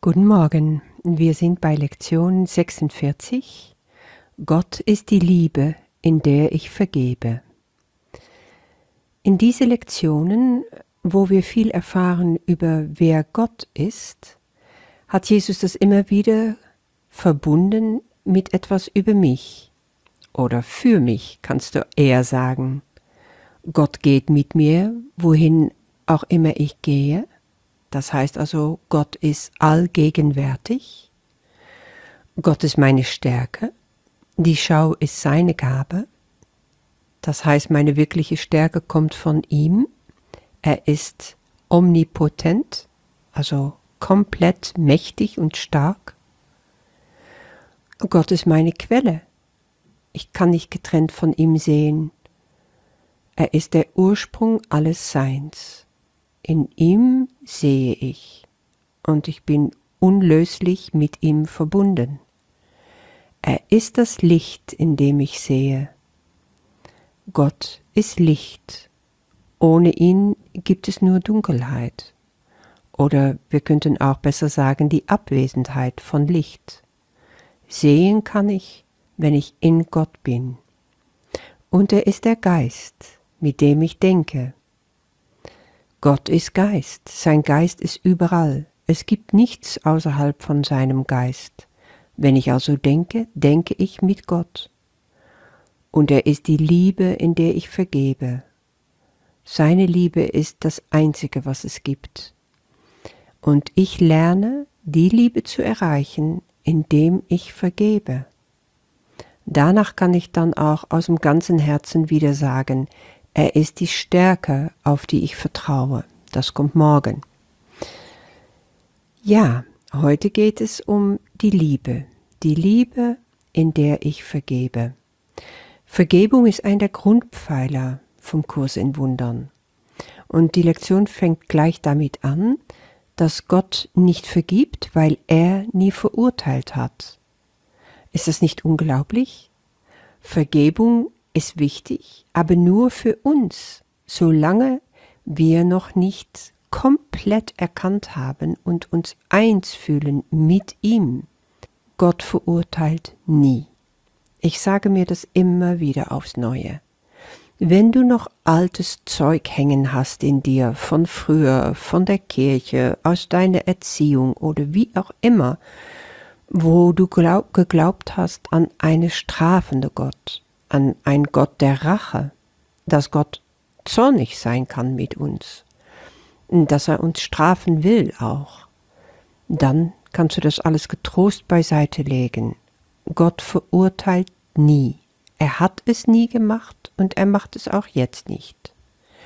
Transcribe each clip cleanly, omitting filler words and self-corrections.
Guten Morgen, wir sind bei Lektion 46. Gott ist die Liebe, in der ich vergebe. In diese Lektionen, wo wir viel erfahren über wer Gott ist, hat Jesus das immer wieder verbunden mit etwas über mich. Oder für mich, kannst du eher sagen. Gott geht mit mir, wohin auch immer ich gehe. Das heißt also, Gott ist allgegenwärtig. Gott ist meine Stärke. Die Schau ist seine Gabe. Das heißt, meine wirkliche Stärke kommt von ihm. Er ist omnipotent, also komplett mächtig und stark. Gott ist meine Quelle. Ich kann nicht getrennt von ihm sehen. Er ist der Ursprung alles Seins. In ihm sehe ich und ich bin unlöslich mit ihm verbunden. Er ist das Licht, in dem ich sehe. Gott ist Licht. Ohne ihn gibt es nur Dunkelheit. Oder wir könnten auch besser sagen, die Abwesenheit von Licht. Sehen kann ich, wenn ich in Gott bin. Und er ist der Geist, mit dem ich denke. Gott ist Geist, sein Geist ist überall. Es gibt nichts außerhalb von seinem Geist. Wenn ich also denke, denke ich mit Gott. Und er ist die Liebe, in der ich vergebe. Seine Liebe ist das Einzige, was es gibt. Und ich lerne, die Liebe zu erreichen, indem ich vergebe. Danach kann ich dann auch aus dem ganzen Herzen wieder sagen, er ist die Stärke, auf die ich vertraue. Das kommt morgen. Ja, heute geht es um die Liebe. Die Liebe, in der ich vergebe. Vergebung ist einer der Grundpfeiler vom Kurs in Wundern. Und die Lektion fängt gleich damit an, dass Gott nicht vergibt, weil er nie verurteilt hat. Ist das nicht unglaublich? Vergebung ist wichtig, aber nur für uns, solange wir noch nicht komplett erkannt haben und uns eins fühlen mit ihm. Gott verurteilt nie. Ich sage mir das immer wieder aufs Neue. Wenn du noch altes Zeug hängen hast in dir, von früher, von der Kirche, aus deiner Erziehung oder wie auch immer, wo du geglaubt hast an einen strafenden Gott, an einen Gott der Rache, dass Gott zornig sein kann mit uns, dass er uns strafen will auch, dann kannst du das alles getrost beiseite legen. Gott verurteilt nie. Er hat es nie gemacht und er macht es auch jetzt nicht.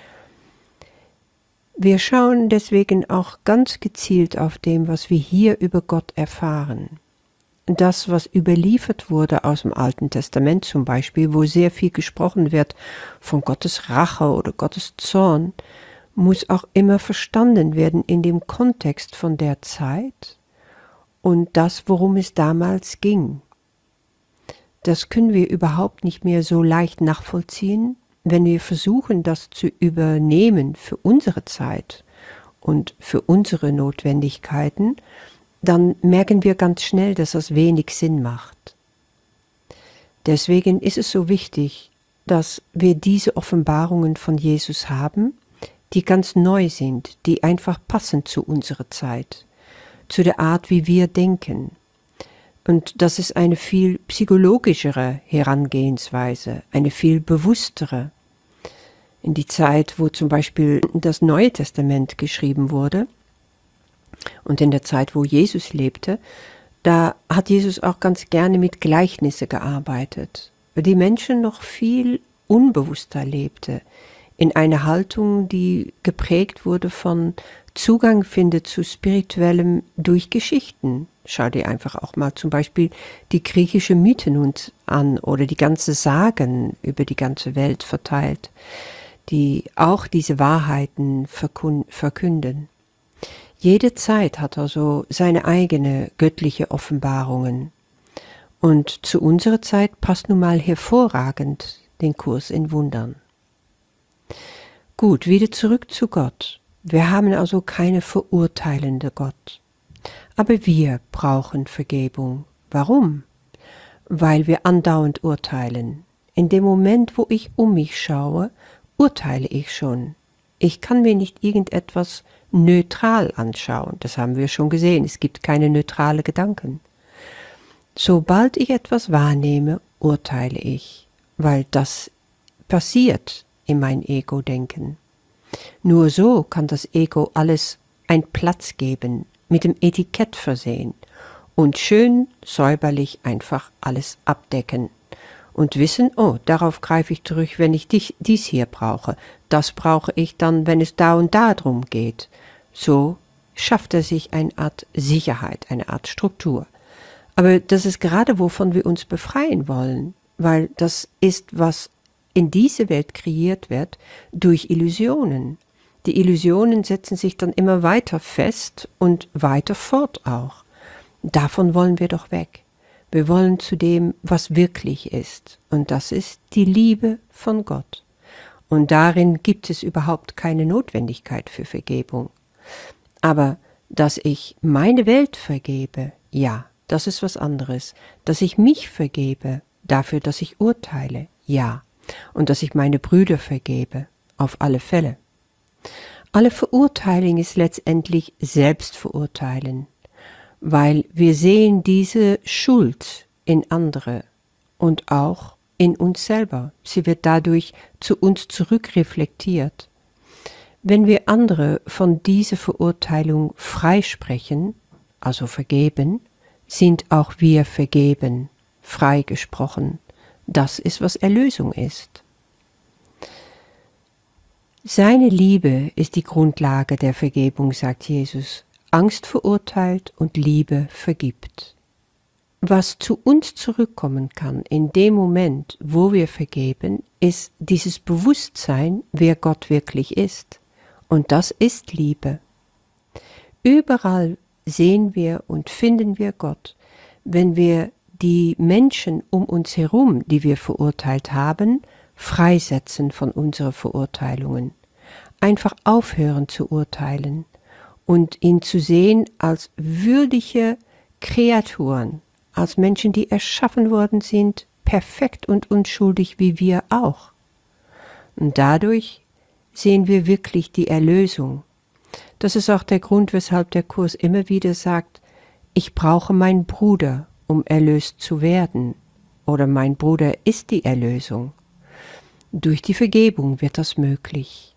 Wir schauen deswegen auch ganz gezielt auf dem, was wir hier über Gott erfahren. Das, was überliefert wurde aus dem Alten Testament zum Beispiel, wo sehr viel gesprochen wird von Gottes Rache oder Gottes Zorn, muss auch immer verstanden werden in dem Kontext von der Zeit und das, worum es damals ging. Das können wir überhaupt nicht mehr so leicht nachvollziehen, wenn wir versuchen, das zu übernehmen für unsere Zeit und für unsere Notwendigkeiten, dann merken wir ganz schnell, dass das wenig Sinn macht. Deswegen ist es so wichtig, dass wir diese Offenbarungen von Jesus haben, die ganz neu sind, die einfach passen zu unserer Zeit, zu der Art, wie wir denken. Und das ist eine viel psychologischere Herangehensweise, eine viel bewusstere. In die Zeit, wo zum Beispiel das Neue Testament geschrieben wurde, und in der Zeit, wo Jesus lebte, da hat Jesus auch ganz gerne mit Gleichnisse gearbeitet, weil die Menschen noch viel unbewusster lebte, in einer Haltung, die geprägt wurde von Zugang findet zu Spirituellem durch Geschichten. Schau dir einfach auch mal zum Beispiel die griechische Mythen an oder die ganzen Sagen über die ganze Welt verteilt, die auch diese Wahrheiten verkünden. Jede Zeit hat also seine eigene göttliche Offenbarungen. Und zu unserer Zeit passt nun mal hervorragend den Kurs in Wundern. Gut, wieder zurück zu Gott. Wir haben also keine verurteilende Gott. Aber wir brauchen Vergebung. Warum? Weil wir andauernd urteilen. In dem Moment, wo ich um mich schaue, urteile ich schon. Ich kann mir nicht irgendetwas neutral anschauen. Das haben wir schon gesehen. Es gibt keine neutrale Gedanken. Sobald ich etwas wahrnehme, urteile ich, weil das passiert in mein Ego-Denken. Nur so kann das Ego alles einen Platz geben, mit dem Etikett versehen und schön säuberlich einfach alles abdecken und wissen, oh, darauf greife ich zurück, wenn ich dies hier brauche. Das brauche ich dann, wenn es da und da drum geht. So schafft er sich eine Art Sicherheit, eine Art Struktur. Aber das ist gerade, wovon wir uns befreien wollen, weil das ist, was in diese Welt kreiert wird durch Illusionen. Die Illusionen setzen sich dann immer weiter fest und weiter fort auch. Davon wollen wir doch weg. Wir wollen zu dem, was wirklich ist. Und das ist die Liebe von Gott. Und darin gibt es überhaupt keine Notwendigkeit für Vergebung. Aber dass ich meine Welt vergebe, ja, das ist was anderes. Dass ich mich vergebe, dafür, dass ich urteile, ja. Und dass ich meine Brüder vergebe, auf alle Fälle. Alle Verurteilung ist letztendlich Selbstverurteilen, weil wir sehen diese Schuld in andere und auch in uns selber. Sie wird dadurch zu uns zurückreflektiert. Wenn wir andere von dieser Verurteilung freisprechen, also vergeben, sind auch wir vergeben, freigesprochen. Das ist, was Erlösung ist. Seine Liebe ist die Grundlage der Vergebung, sagt Jesus. Angst verurteilt und Liebe vergibt. Was zu uns zurückkommen kann in dem Moment, wo wir vergeben, ist dieses Bewusstsein, wer Gott wirklich ist. Und das ist Liebe. Überall sehen wir und finden wir Gott, wenn wir die Menschen um uns herum, die wir verurteilt haben, freisetzen von unseren Verurteilungen. Einfach aufhören zu urteilen und ihn zu sehen als würdige Kreaturen, als Menschen, die erschaffen worden sind, perfekt und unschuldig wie wir auch. Und dadurch sehen wir wirklich die Erlösung. Das ist auch der Grund, weshalb der Kurs immer wieder sagt, ich brauche meinen Bruder, um erlöst zu werden. Oder mein Bruder ist die Erlösung. Durch die Vergebung wird das möglich.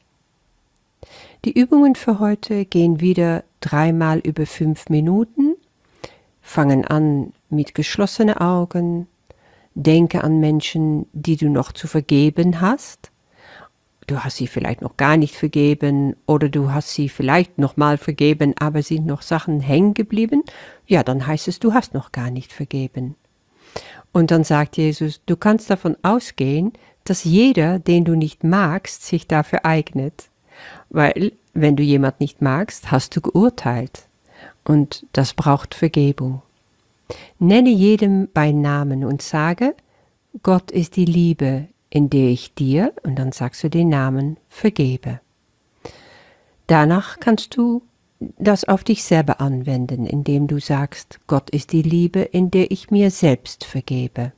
Die Übungen für heute gehen wieder 3-mal über 5 Minuten, fangen an mit geschlossenen Augen, denke an Menschen, die du noch zu vergeben hast. Du hast sie vielleicht noch gar nicht vergeben oder du hast sie vielleicht noch mal vergeben, aber sind noch Sachen hängen geblieben. Ja, dann heißt es, du hast noch gar nicht vergeben. Und dann sagt Jesus, du kannst davon ausgehen, dass jeder, den du nicht magst, sich dafür eignet. Weil, wenn du jemand nicht magst, hast du geurteilt. Und das braucht Vergebung. Nenne jedem bei Namen und sage, Gott ist die Liebe, in der ich dir, und dann sagst du den Namen, vergebe. Danach kannst du das auf dich selber anwenden, indem du sagst, Gott ist die Liebe, in der ich mir selbst vergebe.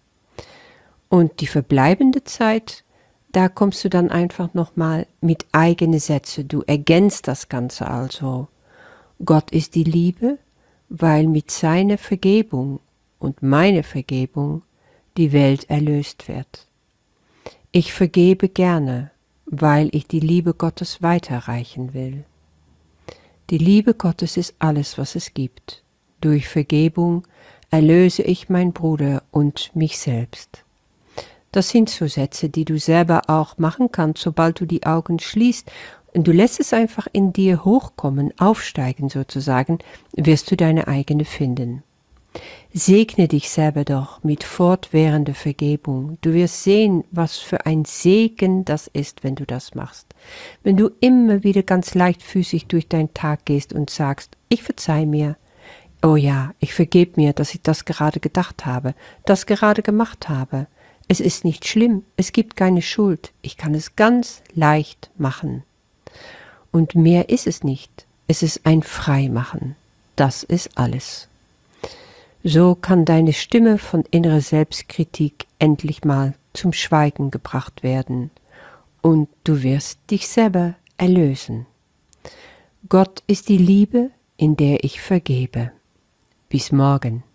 Und die verbleibende Zeit, da kommst du dann einfach nochmal mit eigenen Sätzen. Du ergänzt das Ganze also. Gott ist die Liebe, weil mit seiner Vergebung und meiner Vergebung die Welt erlöst wird. Ich vergebe gerne, weil ich die Liebe Gottes weiterreichen will. Die Liebe Gottes ist alles, was es gibt. Durch Vergebung erlöse ich meinen Bruder und mich selbst. Das sind so Sätze, die du selber auch machen kannst, sobald du die Augen schließt. Und du lässt es einfach in dir hochkommen, aufsteigen sozusagen, wirst du deine eigene finden. Segne dich selber doch mit fortwährender Vergebung. Du wirst sehen, was für ein Segen das ist, wenn du das machst. Wenn du immer wieder ganz leichtfüßig durch deinen Tag gehst und sagst, ich verzeih mir. Oh ja, ich vergebe mir, dass ich das gerade gedacht habe, das gerade gemacht habe. Es ist nicht schlimm, es gibt keine Schuld. Ich kann es ganz leicht machen. Und mehr ist es nicht. Es ist ein Freimachen. Das ist alles. So kann deine Stimme von innerer Selbstkritik endlich mal zum Schweigen gebracht werden und du wirst dich selber erlösen. Gott ist die Liebe, in der ich vergebe. Bis morgen.